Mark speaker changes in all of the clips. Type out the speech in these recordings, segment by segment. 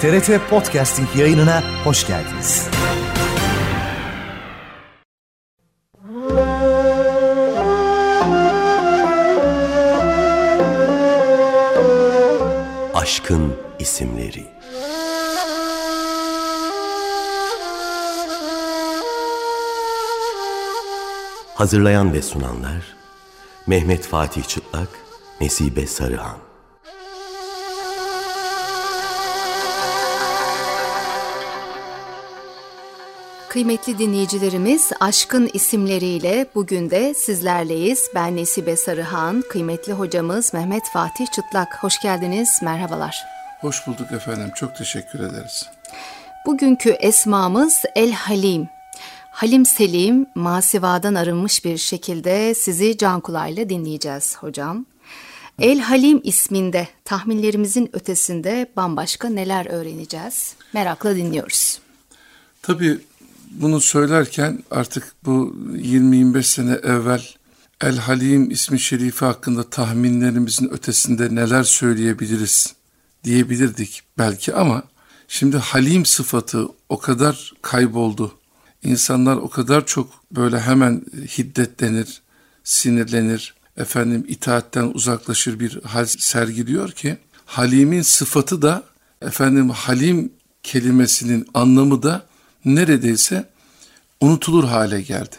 Speaker 1: TRT Podcasting yayınına hoş geldiniz.
Speaker 2: Aşkın isimleri. Hazırlayan ve sunanlar Mehmet Fatih Çıtlak, Nesibe Sarıhan.
Speaker 3: Kıymetli dinleyicilerimiz, Aşkın isimleriyle bugün de sizlerleyiz. Ben Nesibe Sarıhan, kıymetli hocamız Mehmet Fatih Çıtlak. Hoş geldiniz, merhabalar.
Speaker 4: Hoş bulduk efendim, çok teşekkür ederiz.
Speaker 3: Bugünkü esmamız El Halim. Halim Selim, masivadan arınmış bir şekilde sizi can kulağıyla dinleyeceğiz hocam. El Halim isminde tahminlerimizin ötesinde bambaşka neler öğreneceğiz? Merakla dinliyoruz.
Speaker 4: Tabii bunu söylerken artık bu 20-25 sene evvel El Halim ismi şerifi hakkında tahminlerimizin ötesinde neler söyleyebiliriz diyebilirdik belki, ama şimdi Halim sıfatı o kadar kayboldu. İnsanlar o kadar çok böyle hemen hiddetlenir, sinirlenir, itaatten uzaklaşır bir hal sergiliyor ki Halim'in sıfatı da Halim kelimesinin anlamı da neredeyse unutulur hale geldi.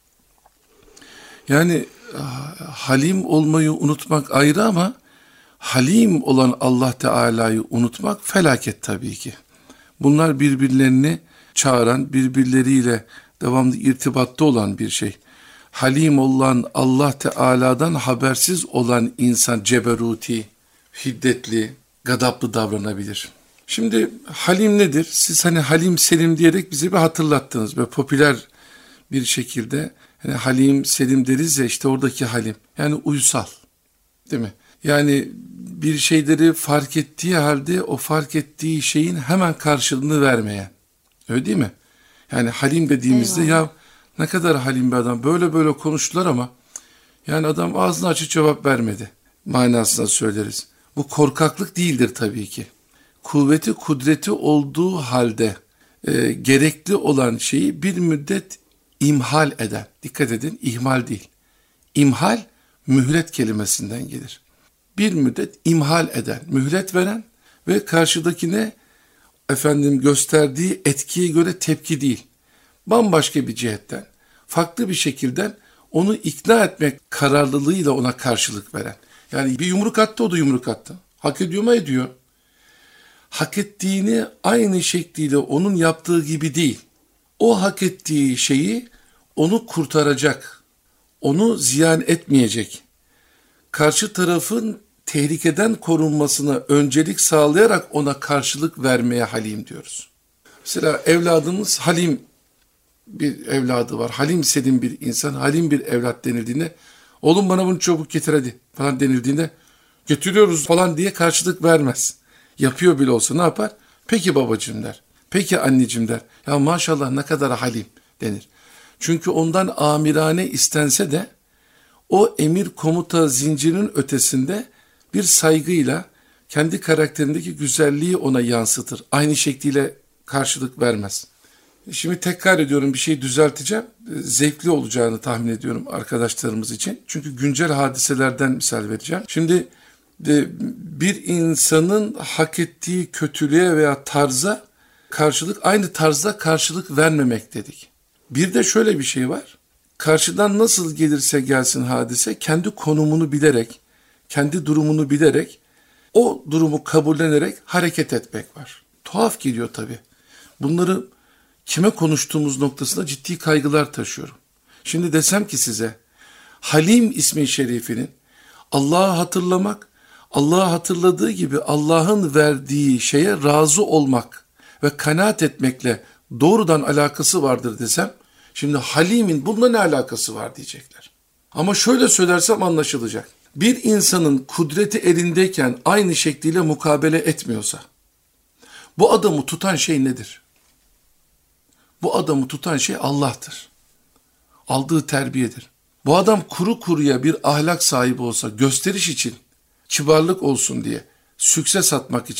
Speaker 4: Yani Halim olmayı unutmak ayrı, ama Halim olan Allah Teala'yı unutmak felaket tabii ki. Bunlar birbirlerini çağıran, birbirleriyle devamlı irtibatta olan bir şey. Halim olan Allah Teala'dan habersiz olan insan ceberuti, hiddetli, gadaplı davranabilir. Şimdi Halim nedir? Siz Halim Selim diyerek bize bir hatırlattınız ve popüler bir şekilde Halim Selim deriz ya, işte oradaki Halim. Yani uysal, değil mi? Yani bir şeyleri fark ettiği halde o fark ettiği şeyin hemen karşılığını vermeyen. Öyle değil mi? Yani Halim dediğimizde ya ne kadar halim bir adam, böyle konuştular ama yani adam ağzını açıp cevap vermedi manasında söyleriz. Bu korkaklık değildir tabii ki. Kuvveti, kudreti olduğu halde gerekli olan şeyi bir müddet imhal eden. Dikkat edin, ihmal değil. İmhal mühlet kelimesinden gelir. Bir müddet imhal eden, mühlet veren ve karşıdakine gösterdiği etkiye göre tepki değil, bambaşka bir cihetten, farklı bir şekilden onu ikna etmek kararlılığıyla ona karşılık veren. Yani bir yumruk attı, o da yumruk attı. Hak ediyor mu? Ediyor. Hak ettiğini aynı şekliyle onun yaptığı gibi değil. O hak ettiği şeyi onu kurtaracak, onu ziyan etmeyecek, karşı tarafın tehlikeden korunmasına öncelik sağlayarak ona karşılık vermeye Halim diyoruz. Mesela evladımız Halim bir evladı var. Halim Selim bir insan, Halim bir evlat denildiğinde, oğlum bana bunu çabuk getir hadi falan denildiğinde, getiriyoruz falan diye karşılık vermez. Yapıyor bile olsa ne yapar? Peki babacığım der. Peki anneciğim der. Ya maşallah ne kadar Halim denir. Çünkü ondan amirane istense de o emir komuta zincirinin ötesinde bir saygıyla kendi karakterindeki güzelliği ona yansıtır. Aynı şekliyle karşılık vermez. Şimdi tekrar ediyorum, bir şey düzelteceğim. Zevkli olacağını tahmin ediyorum arkadaşlarımız için. Çünkü güncel hadiselerden misal vereceğim. Şimdi bir insanın hak ettiği kötülüğe veya tarza karşılık, aynı tarzda karşılık vermemek dedik. Bir de şöyle bir şey var. Karşıdan nasıl gelirse gelsin hadise, kendi konumunu bilerek, kendi durumunu bilerek, o durumu kabullenerek hareket etmek var. Tuhaf geliyor tabii. Bunları kime konuştuğumuz noktasında ciddi kaygılar taşıyorum. Şimdi desem ki size, Halim ismi şerifinin Allah'ı hatırlamak, Allah'ı hatırladığı gibi Allah'ın verdiği şeye razı olmak ve kanaat etmekle doğrudan alakası vardır desem, şimdi Halim'in bununla ne alakası var diyecekler. Ama şöyle söylersem anlaşılacak. Bir insanın kudreti elindeyken aynı şekliyle mukabele etmiyorsa, bu adamı tutan şey nedir? Bu adamı tutan şey Allah'tır. Aldığı terbiyedir. Bu adam kuru kuruya bir ahlak sahibi olsa, gösteriş için, kibarlık olsun diye, sükse satmak için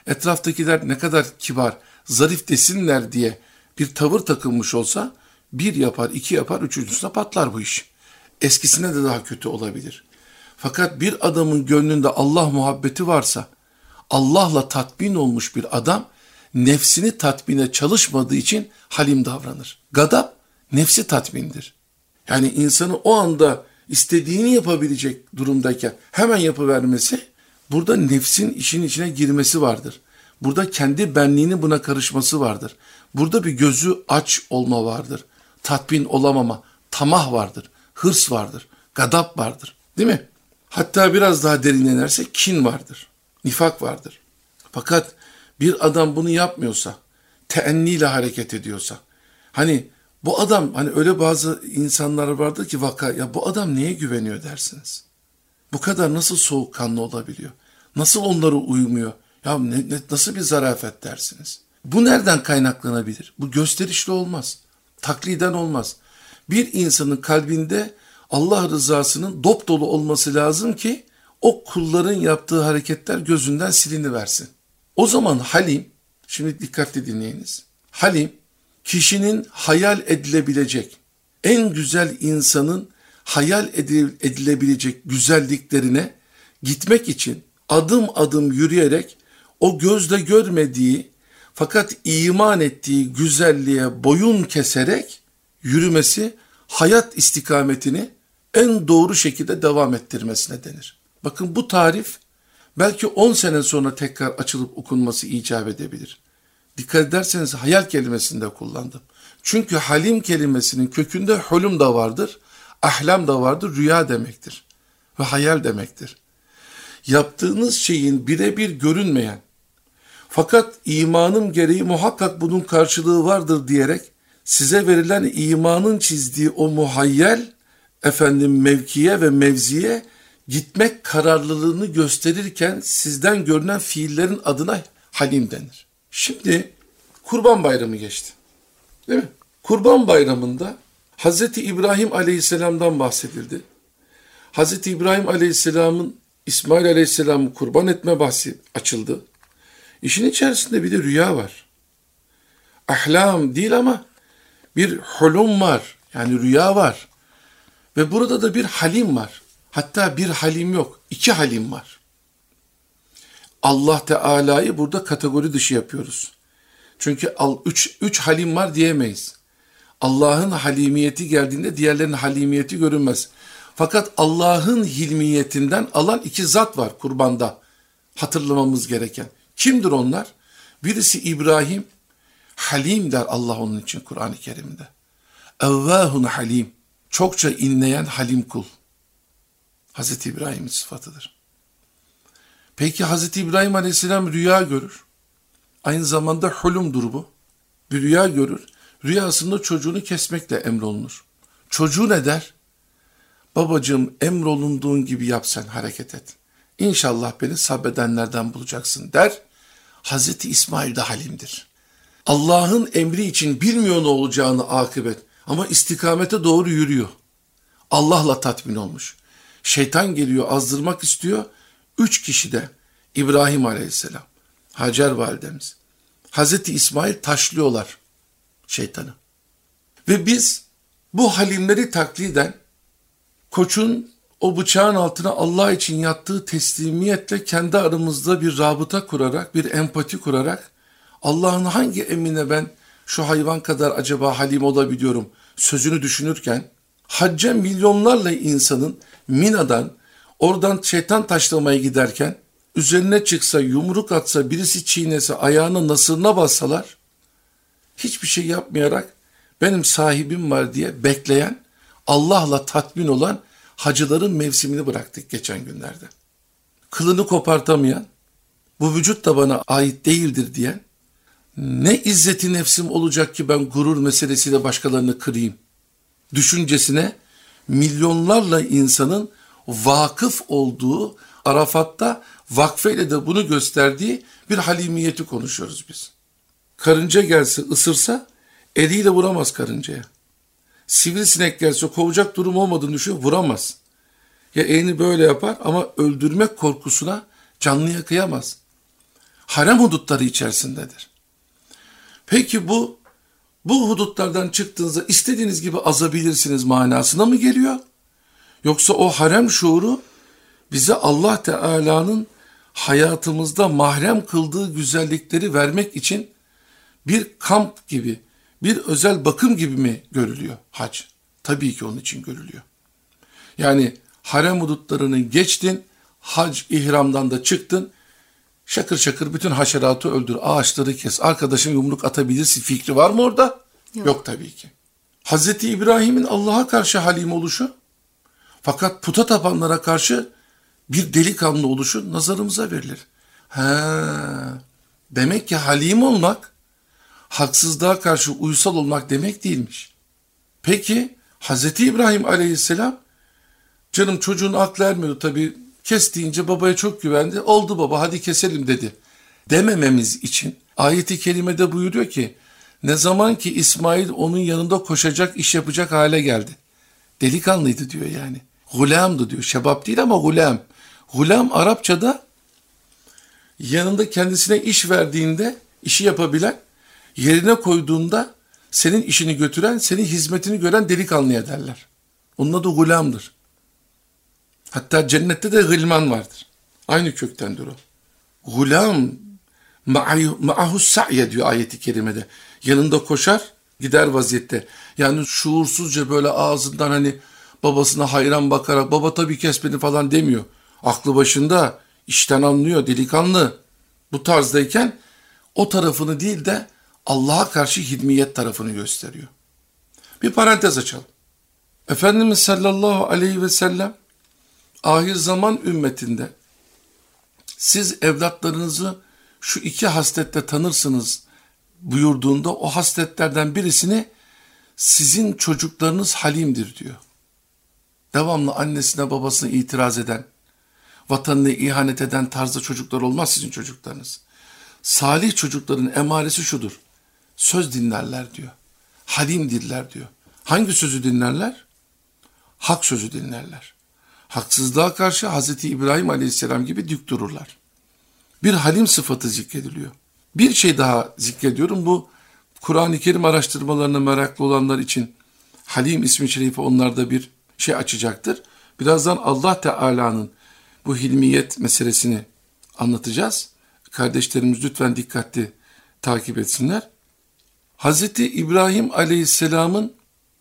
Speaker 4: etraftakiler ne kadar kibar, zarif desinler diye bir tavır takılmış olsa, bir yapar, iki yapar, üçüncüsüne patlar bu iş. Eskisine de daha kötü olabilir. Fakat bir adamın gönlünde Allah muhabbeti varsa, Allah'la tatmin olmuş bir adam, nefsini tatmine çalışmadığı için halim davranır. Gadap, nefsi tatmindir. Yani insanı o anda istediğini yapabilecek durumdayken hemen yapıvermesi, burada nefsin işin içine girmesi vardır. Burada kendi benliğinin buna karışması vardır. Burada bir gözü aç olma vardır. Tatmin olamama, tamah vardır, hırs vardır, gadap vardır. Değil mi? Hatta biraz daha derin inersek kin vardır, nifak vardır. Fakat bir adam bunu yapmıyorsa, teenniyle hareket ediyorsa, hani bu adam, hani öyle bazı insanlar vardır ki ya bu adam neye güveniyor dersiniz. Bu kadar nasıl soğukkanlı olabiliyor? Nasıl onlara uymuyor? Ya nasıl bir zarafet dersiniz. Bu nereden kaynaklanabilir? Bu gösterişli olmaz. Takliden olmaz. Bir insanın kalbinde Allah rızasının dop dolu olması lazım ki o kulların yaptığı hareketler gözünden siliniversin. O zaman halim, şimdi dikkatli dinleyiniz. Halim, kişinin hayal edilebilecek, en güzel insanın hayal edilebilecek güzelliklerine gitmek için adım adım yürüyerek o gözle görmediği fakat iman ettiği güzelliğe boyun keserek yürümesi, hayat istikametini en doğru şekilde devam ettirmesine denir. Bakın bu tarif belki 10 sene sonra tekrar açılıp okunması icap edebilir. Dikkat ederseniz hayal kelimesini de kullandım. Çünkü halim kelimesinin kökünde hulum da vardır, ahlam da vardır, rüya demektir ve hayal demektir. Yaptığınız şeyin birebir görünmeyen fakat imanım gereği muhakkak bunun karşılığı vardır diyerek size verilen imanın çizdiği o muhayyel mevkiye ve mevziye gitmek kararlılığını gösterirken sizden görünen fiillerin adına halim denir. Şimdi Kurban Bayramı geçti. Değil mi? Kurban Bayramı'nda Hz. İbrahim Aleyhisselam'dan bahsedildi. Hz. İbrahim Aleyhisselam'ın İsmail Aleyhisselam'ı kurban etme bahsi açıldı. İşin içerisinde bir de rüya var. Ahlam değil ama bir hulum var. Yani rüya var. Ve burada da bir halim var. Hatta bir halim yok, 2 halim var. Allah Teala'yı burada kategori dışı yapıyoruz. Çünkü 3 halim var diyemeyiz. Allah'ın halimiyeti geldiğinde diğerlerinin halimiyeti görünmez. Fakat Allah'ın hilmiyetinden alan 2 zat var kurbanda hatırlamamız gereken. Kimdir onlar? Birisi İbrahim, halim der Allah onun için Kur'an-ı Kerim'de. Evvâhun halim, çokça inleyen halim kul. Hazreti İbrahim'in sıfatıdır. Peki Hazreti İbrahim Aleyhisselam rüya görür. Aynı zamanda hulumdur bu. Bir rüya görür. Rüyasında çocuğunu kesmekle emrolunur. Çocuğu ne der? Babacığım emrolunduğun gibi yap sen, hareket et. İnşallah beni sabredenlerden bulacaksın der. Hazreti İsmail de halimdir. Allah'ın emri için bilmiyor ne olacağını akıbet ama istikamete doğru yürüyor. Allah'la tatmin olmuş. Şeytan geliyor, azdırmak istiyor. 3 kişi de İbrahim Aleyhisselam, Hacer validemiz, Hazreti İsmail taşlıyorlar şeytanı. Ve biz bu halimleri takliden koçun o bıçağın altına Allah için yattığı teslimiyetle kendi aramızda bir rabıta kurarak, bir empati kurarak Allah'ın hangi emrine ben şu hayvan kadar acaba halim olabiliyorum sözünü düşünürken hacca milyonlarla insanın Mina'dan oradan şeytan taşlamaya giderken üzerine çıksa, yumruk atsa, birisi çiğnese, ayağına nasırına bassalar hiçbir şey yapmayarak benim sahibim var diye bekleyen, Allah'la tatmin olan hacıların mevsimini bıraktık geçen günlerde. Kılını kopartamayan, bu vücut da bana ait değildir diyen, ne izzeti nefsim olacak ki ben gurur meselesiyle başkalarını kırayım düşüncesine milyonlarla insanın vakıf olduğu, Arafat'ta vakfeyle de bunu gösterdiği bir halimiyeti konuşuyoruz biz. Karınca gelse ısırsa eliyle vuramaz karıncaya. Sivrisinek gelse kovacak durum olmadığını düşünüyor, vuramaz. Ya elini böyle yapar ama öldürmek korkusuna canlıya kıyamaz. harem hudutları içerisindedir. Peki bu hudutlardan çıktığınızda istediğiniz gibi azabilirsiniz manasına mı geliyor? Yoksa o harem şuuru bize Allah Teala'nın hayatımızda mahrem kıldığı güzellikleri vermek için bir kamp gibi, bir özel bakım gibi mi görülüyor hac? Tabii ki onun için görülüyor. Yani harem hudutlarını geçtin, hac ihramdan da çıktın, şakır şakır bütün haşeratı öldür, ağaçları kes, arkadaşın yumruk atabilirsin fikri var mı orada? Yok tabii ki. Hazreti İbrahim'in Allah'a karşı halim oluşu, fakat puta tapanlara karşı bir delikanlı oluşu nazarımıza verilir. Demek ki halim olmak, haksızlığa karşı uysal olmak demek değilmiş. Peki Hazreti İbrahim aleyhisselam, canım çocuğun aklı ermiyordu tabii, kes deyince babaya çok güvendi, oldu baba hadi keselim dedi. Demememiz için ayet-i kerimede buyuruyor ki, ne zaman ki İsmail onun yanında koşacak, iş yapacak hale geldi. Delikanlıydı diyor yani. Gulamdı diyor. Şebap değil ama gulam. Gulam Arapçada yanında kendisine iş verdiğinde, işi yapabilen, yerine koyduğunda senin işini götüren, senin hizmetini gören delikanlıya derler. Onun adı gulamdır. Hatta cennette de gılman vardır. Aynı köktendir o. Gulam ma'ahus sa'ye diyor ayeti kerimede. Yanında koşar, gider vaziyette. Yani şuursuzca böyle ağzından hani babasına hayran bakarak baba tabii kes beni falan demiyor. Aklı başında, işten anlıyor, delikanlı. Bu tarzdayken o tarafını değil de Allah'a karşı hilmiyet tarafını gösteriyor. Bir parantez açalım. Efendimiz sallallahu aleyhi ve sellem ahir zaman ümmetinde siz evlatlarınızı şu iki haslette tanırsınız buyurduğunda o hasletlerden birisini sizin çocuklarınız halimdir diyor. Devamlı annesine babasına itiraz eden, vatanına ihanet eden tarzda çocuklar olmaz sizin çocuklarınız. Salih çocukların emaresi şudur: söz dinlerler diyor. Halimdirler diyor. Hangi sözü dinlerler? Hak sözü dinlerler. Haksızlığa karşı Hazreti İbrahim Aleyhisselam gibi dik dururlar. Bir halim sıfatı zikrediliyor. Bir şey daha zikrediyorum. Bu Kur'an-ı Kerim araştırmalarına meraklı olanlar için Halim ismi şerifi onlarda bir şey açacaktır. Birazdan Allah Teala'nın bu hilmiyet meselesini anlatacağız. Kardeşlerimiz lütfen dikkatli takip etsinler. Hazreti İbrahim Aleyhisselam'ın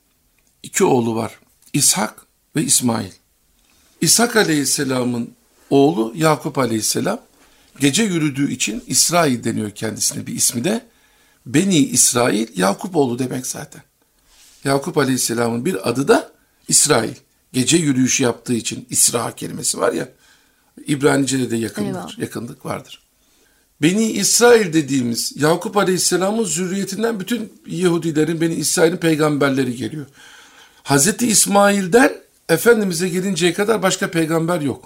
Speaker 4: iki oğlu var. İshak ve İsmail. İshak Aleyhisselam'ın oğlu Yakup Aleyhisselam gece yürüdüğü için İsrail deniyor kendisine, bir ismi de Beni İsrail, Yakup oğlu demek zaten. Yakup Aleyhisselam'ın bir adı da İsrail. Gece yürüyüşü yaptığı için İsra kelimesi var ya, İbranice'de de yakınlık vardır. Beni İsrail dediğimiz Yakup Aleyhisselam'ın zürriyetinden bütün Yahudilerin, Beni İsrail'in peygamberleri geliyor. Hazreti İsmail'den Efendimiz'e gelinceye kadar başka peygamber yok.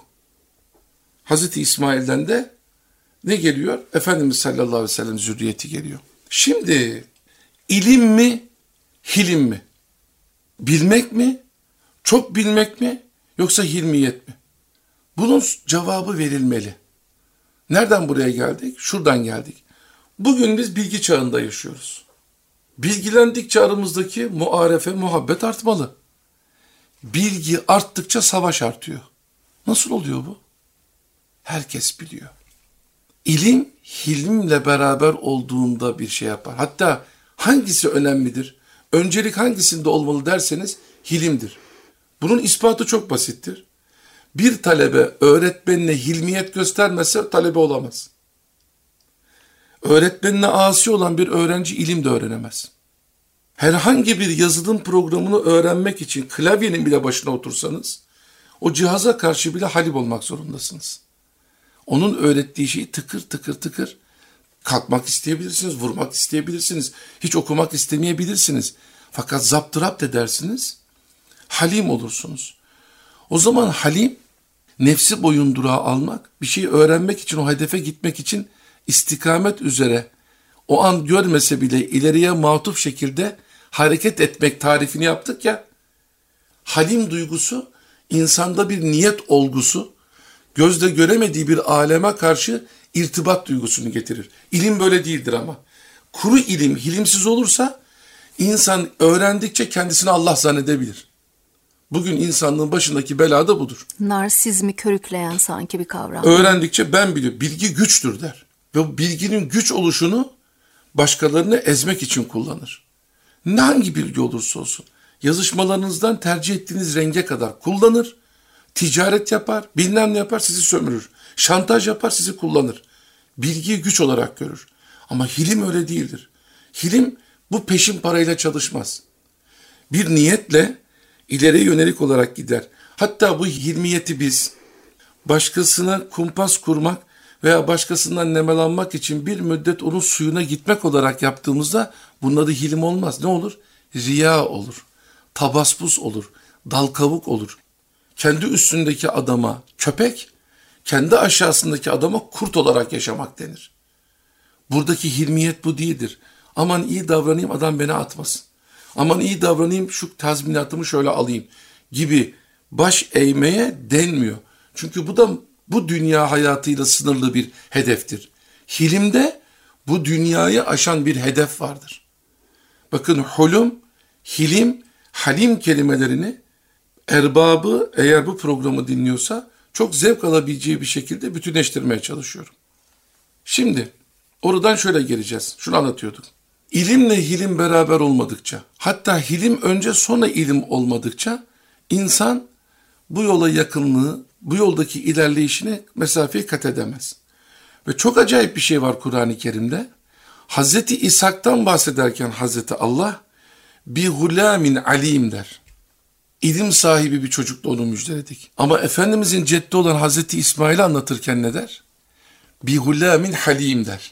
Speaker 4: Hazreti İsmail'den de ne geliyor? Efendimiz sallallahu aleyhi ve sellem zürriyeti geliyor. Şimdi ilim mi, hilim mi? Bilmek mi, çok bilmek mi, yoksa hilmiyet mi? Bunun cevabı verilmeli. Nereden buraya geldik? Şuradan geldik. Bugün biz bilgi çağında yaşıyoruz. Bilgilendikçe aramızdaki muarefe, muhabbet artmalı. Bilgi arttıkça savaş artıyor. Nasıl oluyor bu? Herkes biliyor. İlim, hilmle beraber olduğunda bir şey yapar. Hatta hangisi önemlidir? Öncelik hangisinde olmalı derseniz hilimdir. Bunun ispatı çok basittir. Bir talebe öğretmenine hilmiyet göstermezse talebe olamaz. Öğretmenine asi olan bir öğrenci ilim de öğrenemez. Herhangi bir yazılım programını öğrenmek için klavyenin bile başına otursanız, o cihaza karşı bile halim olmak zorundasınız. Onun öğrettiği şeyi tıkır tıkır tıkır kalkmak isteyebilirsiniz, vurmak isteyebilirsiniz, hiç okumak istemeyebilirsiniz. Fakat zaptırapt edersiniz, halim olursunuz. O zaman halim, nefsi boyundurağı almak, bir şeyi öğrenmek için, o hedefe gitmek için istikamet üzere, o an görmese bile ileriye matuf şekilde hareket etmek tarifini yaptık ya. Halim duygusu, insanda bir niyet olgusu, gözle göremediği bir aleme karşı irtibat duygusunu getirir. İlim böyle değildir ama. Kuru ilim, hilimsiz olursa insan öğrendikçe kendisini Allah zannedebilir. Bugün insanlığın başındaki bela da budur.
Speaker 3: Narsizmi körükleyen sanki bir kavram.
Speaker 4: Öğrendikçe ben biliyorum. Bilgi güçtür der. Ve bu bilginin güç oluşunu başkalarını ezmek için kullanır. Ne hangi bilgi olursa olsun. Yazışmalarınızdan tercih ettiğiniz renge kadar kullanır. Ticaret yapar, bilmem ne yapar, sizi sömürür. Şantaj yapar, sizi kullanır. Bilgiyi güç olarak görür. Ama hilim öyle değildir. Hilim bu peşin parayla çalışmaz. Bir niyetle ileriye yönelik olarak gider. Hatta bu hilmiyeti biz başkasına kumpas kurmak veya başkasından nemalanmak için bir müddet onun suyuna gitmek olarak yaptığımızda bunun adı hilim olmaz. Ne olur? Riya olur, tabaspus olur, dal kavuk olur. Kendi üstündeki adama köpek, kendi aşağısındaki adama kurt olarak yaşamak denir. Buradaki hilmiyet bu değildir. Aman iyi davranayım, adam beni atmasın. Aman iyi davranayım, şu tazminatımı şöyle alayım gibi baş eğmeye denmiyor. Çünkü bu da bu dünya hayatıyla sınırlı bir hedeftir. Hilimde bu dünyayı aşan bir hedef vardır. Bakın hulum, hilim, halim kelimelerini erbabı eğer bu programı dinliyorsa çok zevk alabileceği bir şekilde bütünleştirmeye çalışıyorum. Şimdi oradan şöyle geleceğiz. Şunu anlatıyorduk. İlimle hilim beraber olmadıkça, hatta hilim önce sonra ilim olmadıkça insan bu yola yakınlığı, bu yoldaki ilerleyişine mesafeyi kat edemez. Ve çok acayip bir şey var Kur'an-ı Kerim'de. Hazreti İshak'tan bahsederken Hazreti Allah bi gulamin alim der. İlim sahibi bir çocukla onu müjdeledik. Ama Efendimizin ceddi olan Hazreti İsmail'i anlatırken ne der? Bi gulamin halim der.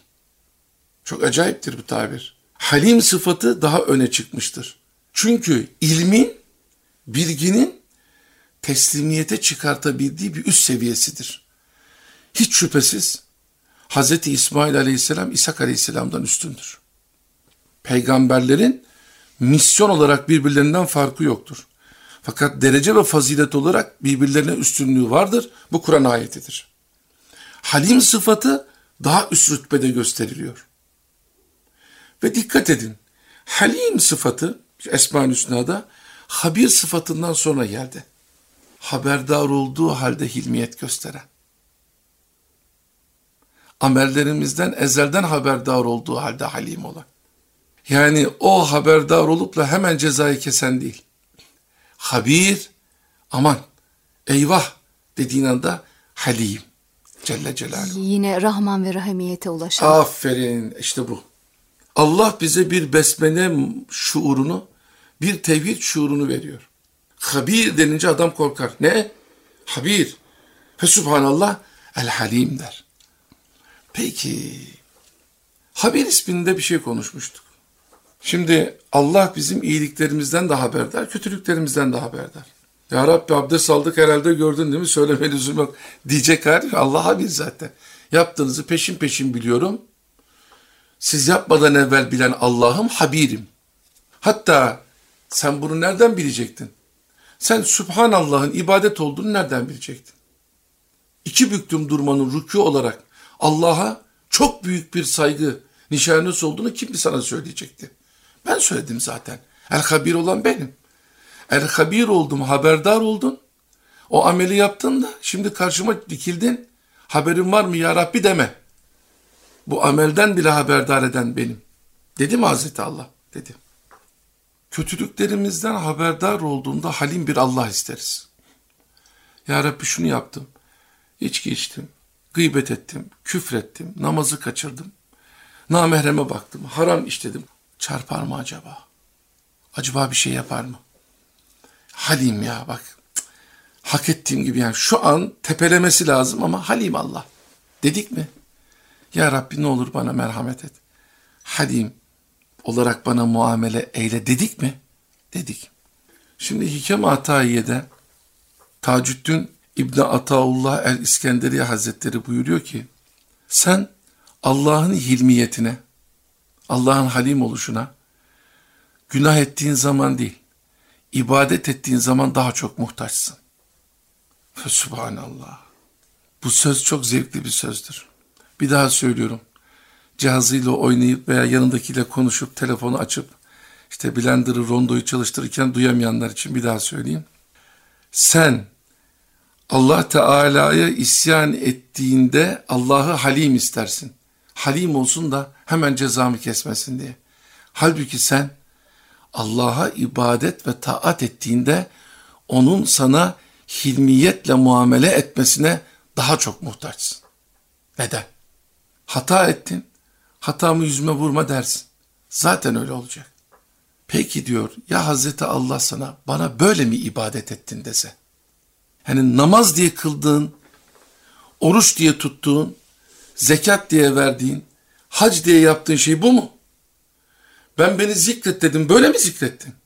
Speaker 4: Çok acayiptir bu tabir. Halim sıfatı daha öne çıkmıştır. Çünkü ilmin, bilginin teslimiyete çıkartabildiği bir üst seviyesidir. Hiç şüphesiz Hazreti İsmail Aleyhisselam İshak Aleyhisselam'dan üstündür. Peygamberlerin misyon olarak birbirlerinden farkı yoktur. Fakat derece ve fazilet olarak birbirlerine üstünlüğü vardır. Bu Kur'an ayetidir. Halim sıfatı daha üst rütbede gösteriliyor. Ve dikkat edin, halim sıfatı Esma-ül Hüsna'da habir sıfatından sonra geldi. Haberdar olduğu halde hilmiyet gösteren. Amellerimizden ezelden haberdar olduğu halde halim olan. Yani o haberdar olup da hemen cezayı kesen değil. Habir, aman, eyvah dediğin anda halim. Celle Celaluhu.
Speaker 3: Yine Rahman ve Rahimiyete ulaşan.
Speaker 4: Aferin, işte bu. Allah bize bir besmele şuurunu, bir tevhid şuurunu veriyor. Habir denince adam korkar. Ne? Habir. Fesubhanallah el halim der. Peki, habir isminde bir şey konuşmuştuk. Şimdi Allah bizim iyiliklerimizden de haberdar, kötülüklerimizden de haberdar. Ya Rabbi abdest aldık herhalde gördün değil mi? Söyleme lüzum yok diyecek hali Allah habir zaten. Yaptığınızı peşin peşin biliyorum. Siz yapmadan evvel bilen Allah'ım habirim. Hatta sen bunu nereden bilecektin? Sen Subhanallah'ın ibadet olduğunu nereden bilecektin? İki büklüm durmanın rükû olarak Allah'a çok büyük bir saygı nişanesi olduğunu kim sana söyleyecekti? Ben söyledim zaten. El-Habir olan benim. El-Habir oldum, haberdar oldun. O ameli yaptın da şimdi karşıma dikildin. Haberin var mı ya Rabbi deme. Bu amelden bile haberdar eden benim. Dedi mi Hazreti Allah? Dedi. Kötülüklerimizden haberdar olduğunda halim bir Allah isteriz. Ya Rabbi şunu yaptım. İçki içtim, gıybet ettim, küfrettim, namazı kaçırdım. Namahreme baktım, haram işledim. Çarpar mı acaba? Acaba bir şey yapar mı? Halim ya bak. Hak ettiğim gibi yani şu an tepelemesi lazım ama halim Allah. Dedik mi? Ya Rabbi ne olur bana merhamet et. Halim olarak bana muamele eyle dedik mi? Dedik. Şimdi Hikem-i Atayiye'de Tacuddin İbni Ataullah el-İskenderiye Hazretleri buyuruyor ki sen Allah'ın hilmiyetine, Allah'ın halim oluşuna günah ettiğin zaman değil, ibadet ettiğin zaman daha çok muhtaçsın. Subhanallah. Bu söz çok zevkli bir sözdür. Bir daha söylüyorum. Cihazıyla oynayıp veya yanındakiyle konuşup telefonu açıp işte blender'ı, rondoyu çalıştırırken duyamayanlar için bir daha söyleyeyim. Sen Allah Teala'ya isyan ettiğinde Allah'ı halim istersin. Halim olsun da hemen cezamı kesmesin diye. Halbuki sen Allah'a ibadet ve taat ettiğinde onun sana hilmiyetle muamele etmesine daha çok muhtaçsın. Neden? Hata ettin, hatamı yüzüme vurma dersin. Zaten öyle olacak. Peki diyor, ya Hazreti Allah sana bana böyle mi ibadet ettin dese? Yani namaz diye kıldığın, oruç diye tuttuğun, zekat diye verdiğin, hac diye yaptığın şey bu mu? Ben beni zikret dedim, böyle mi zikrettin?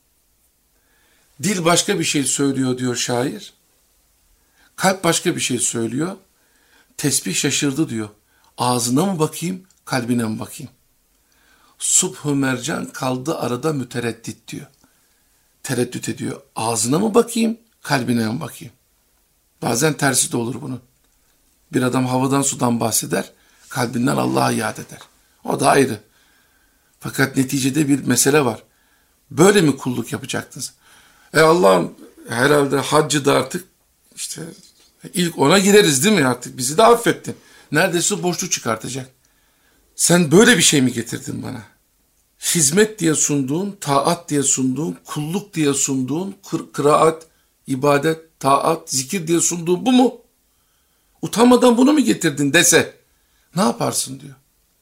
Speaker 4: Dil başka bir şey söylüyor diyor şair. Kalp başka bir şey söylüyor. Tesbih şaşırdı diyor. Ağzına mı bakayım, kalbine mi bakayım? Subh-ı mercan kaldı arada mütereddit diyor. Tereddüt ediyor. Ağzına mı bakayım, kalbine mi bakayım? Bazen tersi de olur bunun. Bir adam havadan sudan bahseder, kalbinden Allah'a yad eder. O da ayrı. Fakat neticede bir mesele var. Böyle mi kulluk yapacaktınız? Allah'ım herhalde haccı da artık işte ilk ona gireriz değil mi artık? Bizi de affettin. Neredeyse borçlu çıkartacak. Sen böyle bir şey mi getirdin bana? Hizmet diye sunduğun, taat diye sunduğun, kulluk diye sunduğun, kıraat, ibadet, taat, zikir diye sunduğun bu mu? Utanmadan bunu mu getirdin dese ne yaparsın diyor.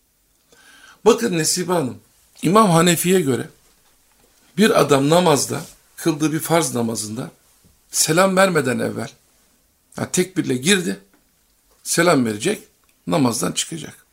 Speaker 4: Bakın Nesibe Hanım, İmam Hanefi'ye göre bir adam namazda, kıldığı bir farz namazında selam vermeden evvel tekbirle girdi, selam verecek, namazdan çıkacak.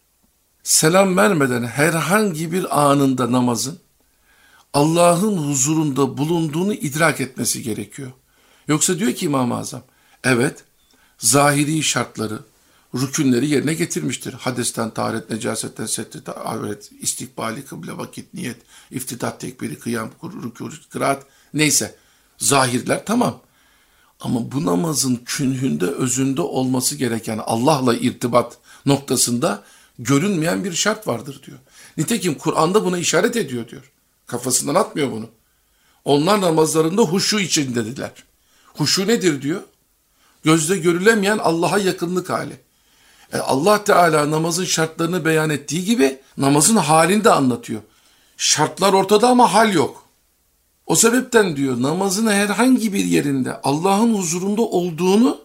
Speaker 4: Selam vermeden herhangi bir anında namazın Allah'ın huzurunda bulunduğunu idrak etmesi gerekiyor. Yoksa diyor ki İmam-ı Azam, evet, zahiri şartları, rükünleri yerine getirmiştir. Hadesten, taharet, necasetten, settete, avret, istikbali, kıble, vakit, niyet, iftidat, tekbiri, kıyam, rükû, kıraat, neyse. Zahirler tamam. Ama bu namazın künhünde, özünde olması gereken Allah'la irtibat noktasında görünmeyen bir şart vardır diyor. Nitekim Kur'an'da buna işaret ediyor diyor. Kafasından atmıyor bunu. Onlar namazlarında huşu içindediler. Huşu nedir diyor? Gözle görülemeyen Allah'a yakınlık hali. Allah Teala namazın şartlarını beyan ettiği gibi namazın halini de anlatıyor. Şartlar ortada ama hal yok. O sebepten diyor namazın herhangi bir yerinde Allah'ın huzurunda olduğunu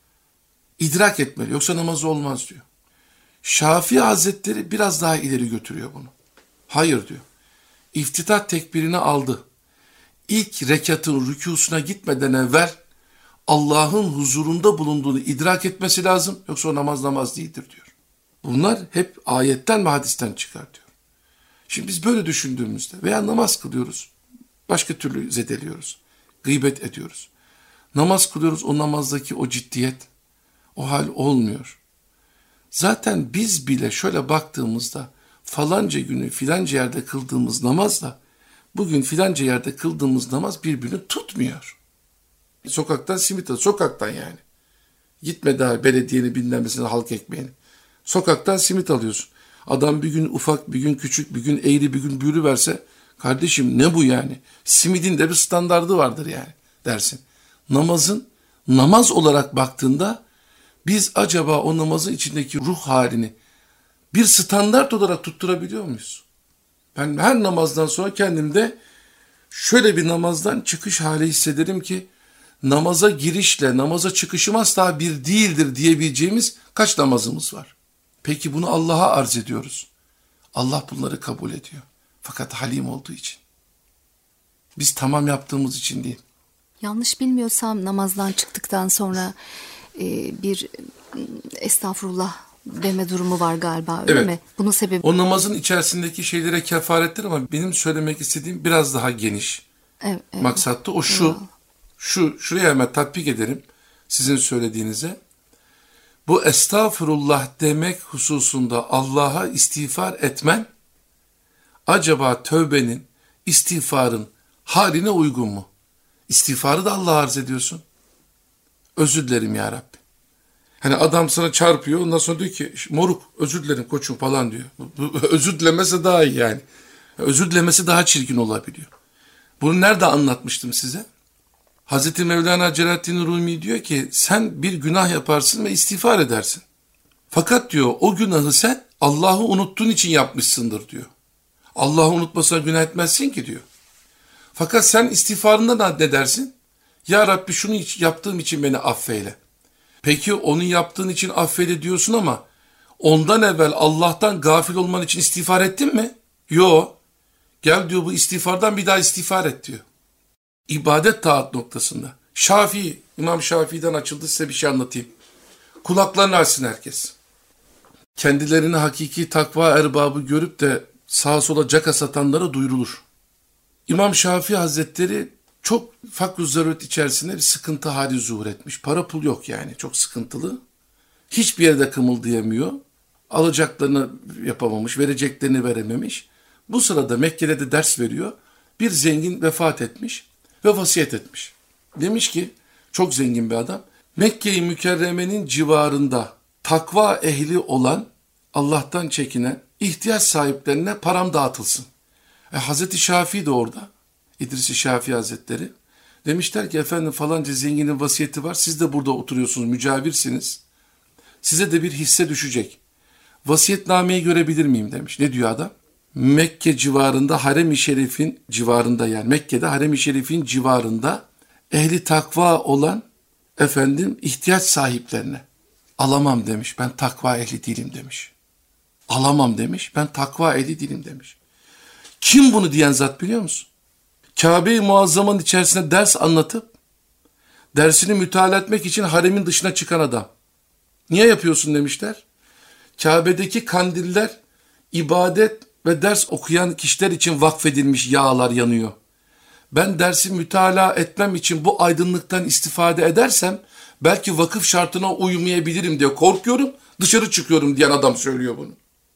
Speaker 4: idrak etmeli. Yoksa namazı olmaz diyor. Şafii Hazretleri biraz daha ileri götürüyor bunu. Hayır diyor. İftitah tekbirini aldı. İlk rekatın rükûsuna gitmeden evvel Allah'ın huzurunda bulunduğunu idrak etmesi lazım. Yoksa o namaz değildir diyor. Bunlar hep ayetten ve hadisten çıkar diyor. Şimdi biz böyle düşündüğümüzde veya namaz kılıyoruz, başka türlü zedeliyoruz, gıybet ediyoruz. Namaz kılıyoruz, o namazdaki o ciddiyet, o hal olmuyor. Zaten biz bile şöyle baktığımızda falanca günü filanca yerde kıldığımız namazla bugün filanca yerde kıldığımız namaz birbirini tutmuyor. Sokaktan simit al, sokaktan yani. Gitme daha belediyenin bilmem nesine halk ekmeğini. Sokaktan simit alıyorsun. Adam bir gün ufak, bir gün küçük, bir gün eğri, bir gün büğrü verse, kardeşim ne bu yani? Simidin de bir standardı vardır yani dersin. Namazın namaz olarak baktığında biz acaba o namazın içindeki ruh halini bir standart olarak tutturabiliyor muyuz? Ben her namazdan sonra kendimde şöyle bir namazdan çıkış hali hissederim ki namaza girişle namaza çıkışım asla bir değildir diyebileceğimiz kaç namazımız var? Peki bunu Allah'a arz ediyoruz. Allah bunları kabul ediyor. Fakat halim olduğu için. Biz tamam yaptığımız için değil.
Speaker 3: Yanlış bilmiyorsam namazdan çıktıktan sonra bir estağfurullah deme durumu var galiba, öyle mi? Bunun sebebi...
Speaker 4: O namazın içerisindeki şeylere kefarettir ama benim söylemek istediğim biraz daha geniş.
Speaker 3: Evet.
Speaker 4: Maksatta o şuraya hemen tatbik ederim sizin söylediğinize. Bu estağfurullah demek hususunda Allah'a istiğfar etmen acaba tövbenin, istiğfarın haline uygun mu? İstiğfarı da Allah'a arz ediyorsun. Özür dilerim ya Rabbi. Hani adam sana çarpıyor, ondan sonra diyor ki moruk özür dilerim koçum falan diyor. Özür dilemesi daha iyi yani. Özür dilemesi daha çirkin olabiliyor. Bunu nerede anlatmıştım size? Hazreti Mevlana Celaleddin Rumi diyor ki sen bir günah yaparsın ve istiğfar edersin. Fakat diyor o günahı sen Allah'ı unuttuğun için yapmışsındır diyor. Allah'ı unutmasına günah etmezsin ki diyor. Fakat sen istiğfarında ne dersin? Ya Rabbi şunu yaptığım için beni affeyle. Peki onu yaptığın için affeyle diyorsun ama ondan evvel Allah'tan gafil olman için istiğfar ettin mi? Yo. Gel diyor bu istiğfardan bir daha istiğfar et diyor. İbadet taat noktasında. İmam Şafii'den açıldı, size bir şey anlatayım. Kulaklarını açsın herkes. Kendilerini hakiki takva erbabı görüp de sağa sola caka satanlara duyurulur. İmam Şafii Hazretleri çok fakr-ı zaruret içerisinde bir sıkıntı hali zuhur etmiş. Para pul yok yani, çok sıkıntılı. Hiçbir yerde kımıldayamıyor. Alacaklarını yapamamış, vereceklerini verememiş. Bu sırada Mekke'de de ders veriyor. Bir zengin vefat etmiş ve vasiyet etmiş. Demiş ki, çok zengin bir adam, Mekke-i Mükerreme'nin civarında takva ehli olan, Allah'tan çekinen ihtiyaç sahiplerine param dağıtılsın. Hazreti Şafii de orada, İdris-i Şafii Hazretleri. Demişler ki efendim falanca zenginin vasiyeti var, siz de burada oturuyorsunuz, mücavirsiniz. Size de bir hisse düşecek. Vasiyetnameyi görebilir miyim demiş. Ne diyor adam? Mekke civarında Harem-i Şerif'in civarında, yani Mekke'de Harem-i Şerif'in civarında ehli takva olan ihtiyaç sahiplerine alamam demiş. Ben takva ehli değilim demiş. Alamam demiş. Ben takva ehli değilim demiş. Kim bunu diyen zat biliyor musun? Kabe-i Muazzama'nın içerisinde ders anlatıp dersini müteala etmek için haremin dışına çıkan adam. Niye yapıyorsun demişler. Kabe'deki kandiller ibadet ve ders okuyan kişiler için vakfedilmiş, yağlar yanıyor. Ben dersi mütalaa etmem için bu aydınlıktan istifade edersem belki vakıf şartına uymayabilirim diye korkuyorum, dışarı çıkıyorum diyen adam söylüyor bunu.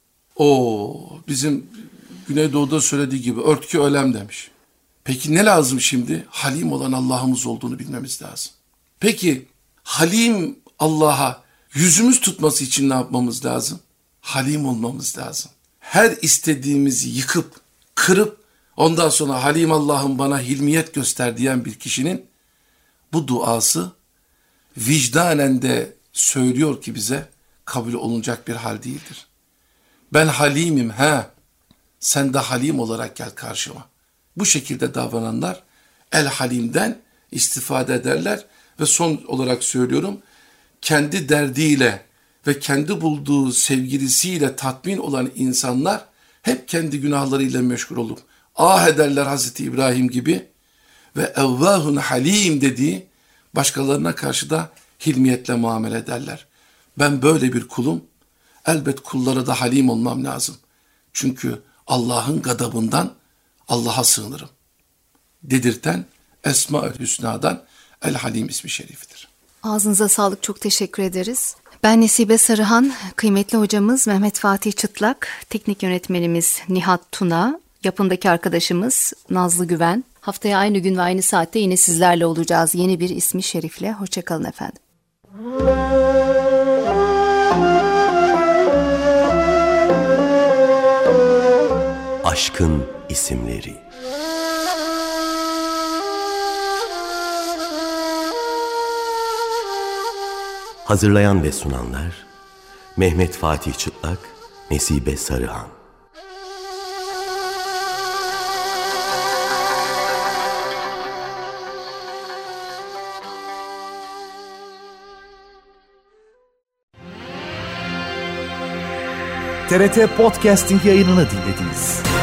Speaker 4: Bizim Güneydoğu'da söylediği gibi örtkü ölem demiş. Peki ne lazım şimdi? Halim olan Allah'ımız olduğunu bilmemiz lazım. Peki halim Allah'a yüzümüz tutması için ne yapmamız lazım? Halim olmamız lazım. Her istediğimizi yıkıp, kırıp, ondan sonra Halim Allah'ım bana hilmiyet göster diyen bir kişinin bu duası vicdanen de söylüyor ki bize kabul olunacak bir hal değildir. Ben halimim, sen de halim olarak gel karşıma. Bu şekilde davrananlar el halimden istifade ederler ve son olarak söylüyorum, kendi derdiyle ve kendi bulduğu sevgilisiyle tatmin olan insanlar hep kendi günahlarıyla meşgul olup ederler Hazreti İbrahim gibi ve evvâhun halim dediği başkalarına karşı da hilmiyetle muamele ederler. Ben böyle bir kulum, elbet kullara da halim olmam lazım. Çünkü Allah'ın gadabından Allah'a sığınırım dedirten Esma-ül Hüsna'dan El Halim ismi şerifidir.
Speaker 3: Ağzınıza sağlık, çok teşekkür ederiz. Ben Nesibe Sarıhan, kıymetli hocamız Mehmet Fatih Çıtlak, teknik yönetmenimiz Nihat Tuna, yapımdaki arkadaşımız Nazlı Güven. Haftaya aynı gün ve aynı saatte yine sizlerle olacağız yeni bir ismi şerifle. Hoşçakalın efendim.
Speaker 2: Aşkın isimleri. Hazırlayan ve sunanlar Mehmet Fatih Çıtlak, Nesibe Sarıhan.
Speaker 1: TRT Podcasting yayınını dinlediniz.